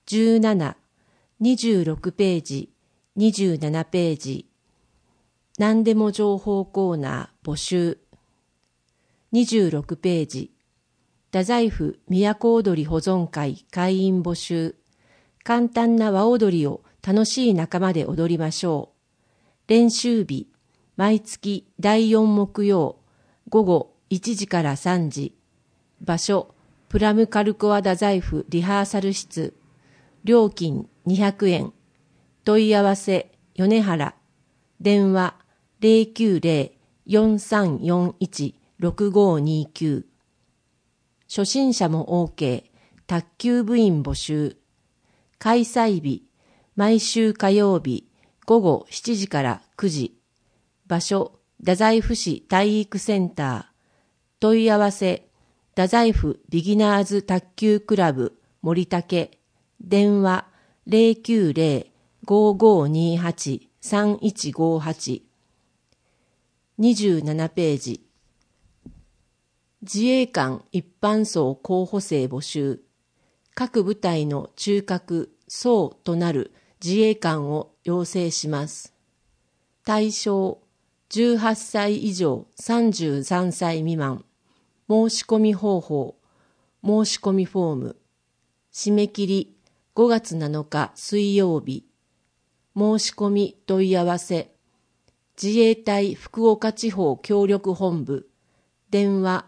17、26ページ、27ページ。何でも情報コーナー募集。26ページ。太宰府都踊り保存会会員募集。簡単な和踊りを楽しい仲間で踊りましょう。練習日、毎月第4木曜、午後1時から3時。場所、プラムカルコア太宰府リハーサル室。料金200円。問い合わせ、米原。電話、090-4341-6529。初心者も OK。卓球部員募集。開催日、毎週火曜日、午後7時から9時。場所、太宰府市体育センター。問い合わせ、太宰府ビギナーズ卓球クラブ森竹。電話、090-5528-3158。27ページ。自衛官一般層候補生募集。各部隊の中核、層となる自衛官を要請します。対象、18歳以上33歳未満。申し込み方法、申し込みフォーム。締め切り、5月7日水曜日。申し込み問い合わせ。自衛隊福岡地方協力本部。電話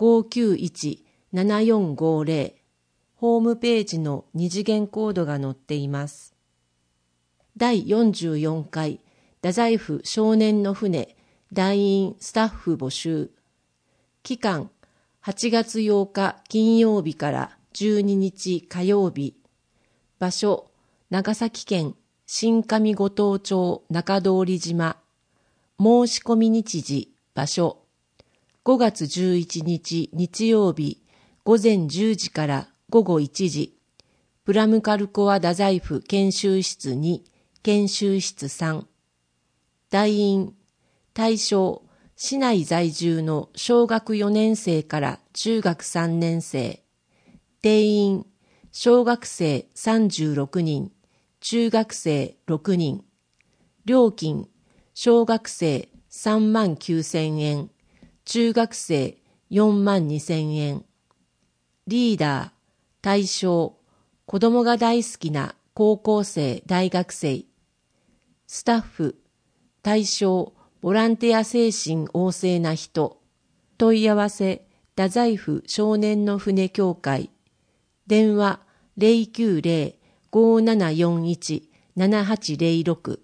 591-7450。ホームページの二次元コードが載っています。第44回太宰府少年の船団員スタッフ募集。期間8月8日金曜日から12日火曜日。場所、長崎県新上五島町中通島。申し込み日時、場所。5月11日日曜日午前10時から午後1時。プラムカルコア太宰府研修室2、研修室3。団員、対象、市内在住の小学4年生から中学3年生。定員、小学生36人、中学生6人。料金、小学生39,000円、中学生42,000円。リーダー、対象、子供が大好きな高校生、大学生。スタッフ、対象、ボランティア精神旺盛な人。問い合わせ、太宰府少年の船協会。電話、090-5741-7806。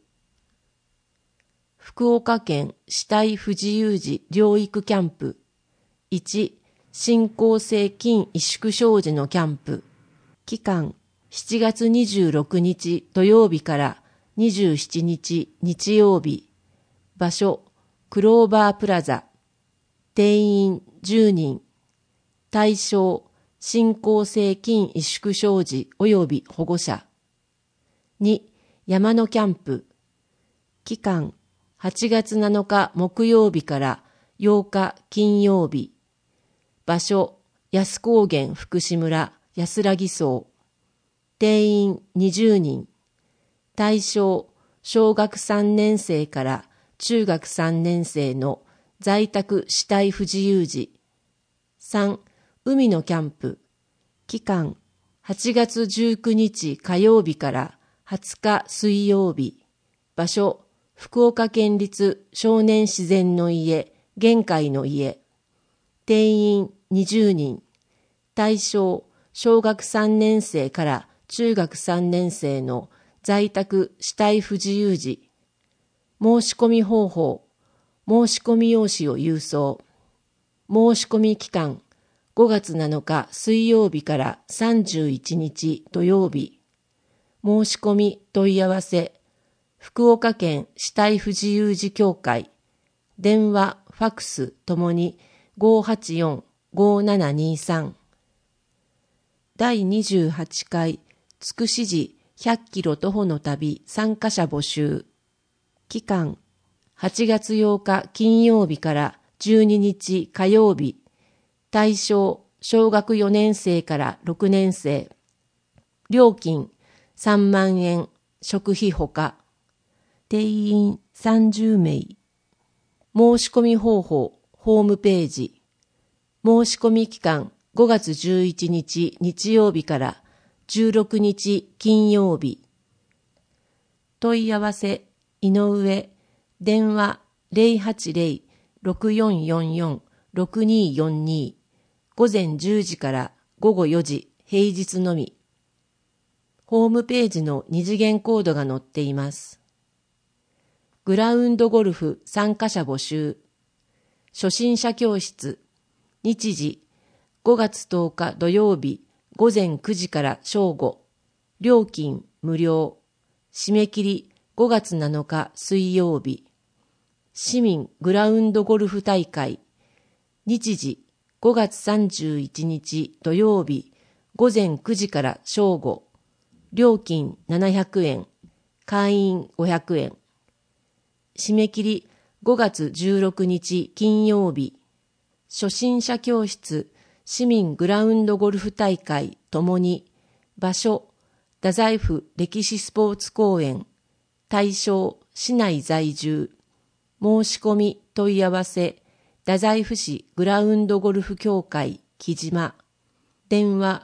福岡県死体不自由児療育キャンプ。1、進行性筋萎縮症児のキャンプ。期間、7月26日土曜日から27日日曜日。場所、クローバープラザ。定員10人。対象、進行性筋萎縮症児及び保護者。2、山のキャンプ。期間、8月7日木曜日から8日金曜日。場所、安高原福祉村安らぎ荘。定員20人。対象、小学3年生から中学3年生の在宅死体不自由児。3、海のキャンプ。期間、8月19日火曜日から20日水曜日。場所、福岡県立少年自然の家、玄海の家。定員20人。対象、小学3年生から中学3年生の在宅死体不自由児。申し込み方法、申し込み用紙を郵送。申し込み期間、5月7日水曜日から31日土曜日。申し込み問い合わせ、福岡県死体不自由児協会。電話、ファクスともに584-5723。第28回つくし寺100キロ徒歩の旅参加者募集。期間、8月8日金曜日から12日火曜日。対象、小学4年生から6年生。料金、 3万円、食費ほか。定員30名。申し込み方法、ホームページ。申し込み期間5月11日日曜日から16日金曜日。問い合わせ、井上、電話080-6444-6242、午前10時から午後4時、平日のみ。ホームページの二次元コードが載っています。グラウンドゴルフ参加者募集。初心者教室。日時、5月10日土曜日、午前9時から正午。料金無料。締め切り5月7日水曜日。市民グラウンドゴルフ大会。日時、5月31日土曜日、午前9時から正午。料金700円。会員500円。締め切り5月16日金曜日。初心者教室、市民グラウンドゴルフ大会ともに。場所、太宰府歴史スポーツ公園。対象、市内在住。申し込み問い合わせ、太宰府市グラウンドゴルフ協会木島。電話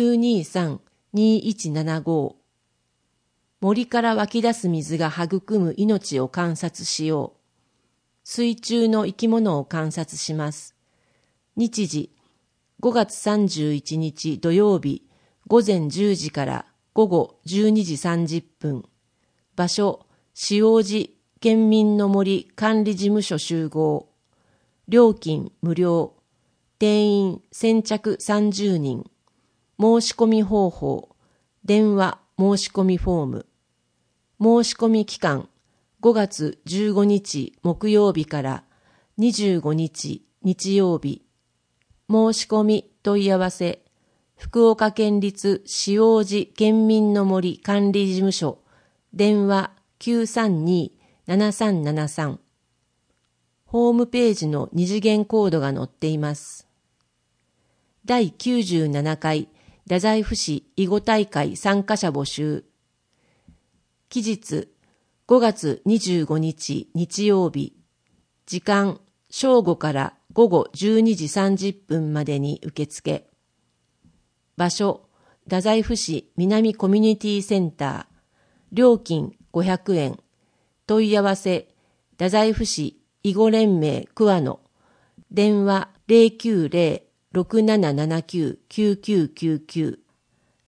923-2175。森から湧き出す水が育む命を観察しよう。水中の生き物を観察します。日時、5月31日土曜日、午前10時から午後12時30分。場所、塩路県民の森管理事務所集合。料金無料。定員先着30人。申し込み方法。電話申し込みフォーム。申し込み期間5月15日木曜日から25日日曜日。申し込み問い合わせ。福岡県立塩路県民の森管理事務所。電話932-7373。ホームページの二次元コードが載っています。第97回太宰府市囲碁大会参加者募集。期日5月25日日曜日。時間正午から午後12時30分までに受付。場所太宰府市南コミュニティセンター。料金500円。問い合わせ、太宰府市囲碁連盟桑野。電話090-6779-9999。